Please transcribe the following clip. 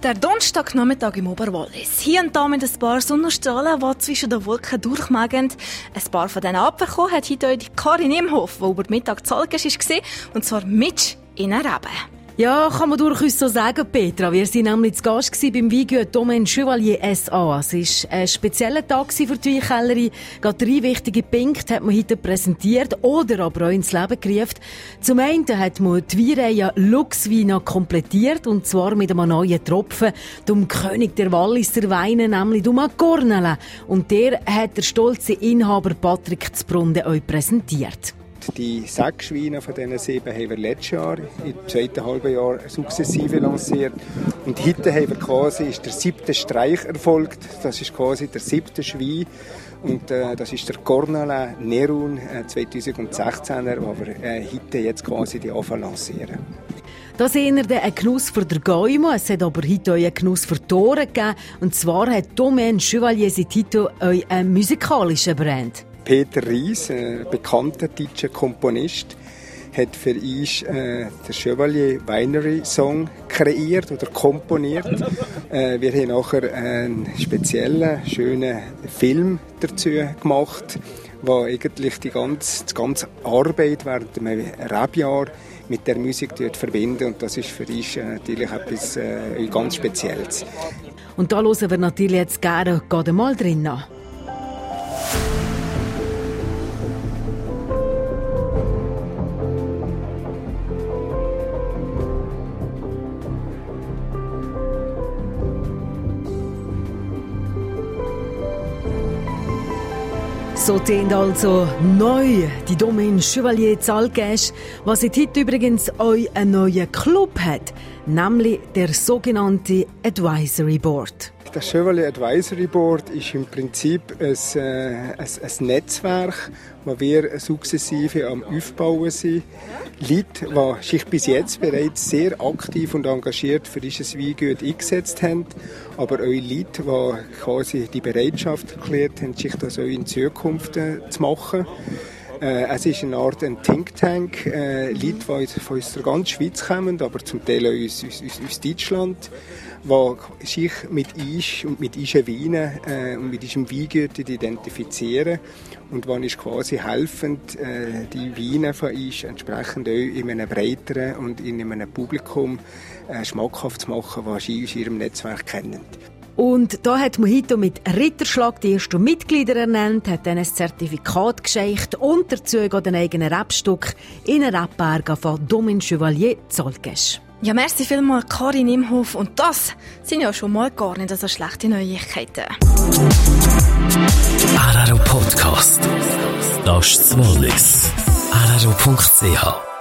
Der Donnerstagnachmittag im Oberwallis. Hier und da mit ein paar Sonnenstrahlen, die zwischen den Wolken durchmachen. Ein paar von denen abbekommen hat heute die Karin Imhoff, die über Mittag zu Algisch war, und zwar mit in einer Rebe. Ja, kann man durchaus so sagen, Petra. Wir waren nämlich zu Gast beim Weingut Domaine Chevalier S.A. Es war ein spezieller Tag für die Weinkellerie. Gerade 3 wichtige Punkte hat man heute präsentiert oder aber auch ins Leben gerufen. Zum einen hat man die Weinreihe Luxvina komplettiert, und zwar mit einem neuen Tropfen, dem König der Walliser Weine, nämlich dem Cornala. Und der hat der stolze Inhaber Patrick Zbrunde euch präsentiert. Die 6 Weine von diesen 7 haben wir letztes Jahr, im zweiten halben Jahr, sukzessive lanciert. Und heute haben wir quasi, ist der 7. Streich erfolgt. Das ist quasi der 7. Wein. Und das ist der Cornala Nerun 2016er, den wir heute jetzt quasi lancieren. Das ist eher ein Genuss für den Gaumen, es hat aber heute auch einen Genuss für die Ohren gegeben. Und zwar hat Domaine Chevalier heute euch einen musikalischen Brand. Peter Ries, ein bekannter deutscher Komponist, hat für uns den Chevalier Winery Song kreiert oder komponiert. Wir haben nachher einen speziellen, schönen Film dazu gemacht, der eigentlich die ganze Arbeit während dem Rebjahr mit der Musik verbinden. Und das ist für uns natürlich etwas ganz Spezielles. Und da hören wir natürlich jetzt gerne mal drin an. So tönt also neu die Domaine Chevalier Zalgesch, was heute übrigens euch einen neuen Club hat, nämlich der sogenannte Advisory Board. Das Chevalier Advisory Board ist im Prinzip ein Netzwerk, das wir sukzessive am Aufbauen sind. Leute, die sich bis jetzt bereits sehr aktiv und engagiert für dieses Weingut eingesetzt haben, aber auch Leute, die quasi die Bereitschaft erklärt haben, sich das auch in Zukunft zu machen. Es ist eine Art Think Tank, Leute, die von aus der ganzen Schweiz kommen, aber zum Teil auch aus Deutschland, die sich mit uns und mit unseren Weinen und mit diesem Weingut identifizieren und die uns quasi helfen, die Weine von uns entsprechend auch in einem breiteren und in einem Publikum schmackhaft zu machen, was sie aus ihrem Netzwerk kennen. Und da hat man heute mit Ritterschlag die ersten Mitglieder ernannt, hat dann ein Zertifikat geschenkt und dazu einen eigenen Rebstock in einer Rebberge von Domaine Chevalier Zalgesch. Ja, merci vielmals, Karin Imhoff. Und das sind ja schon mal gar nicht so schlechte Neuigkeiten. RRO Podcast. Das ist das Wallis. RRO.ch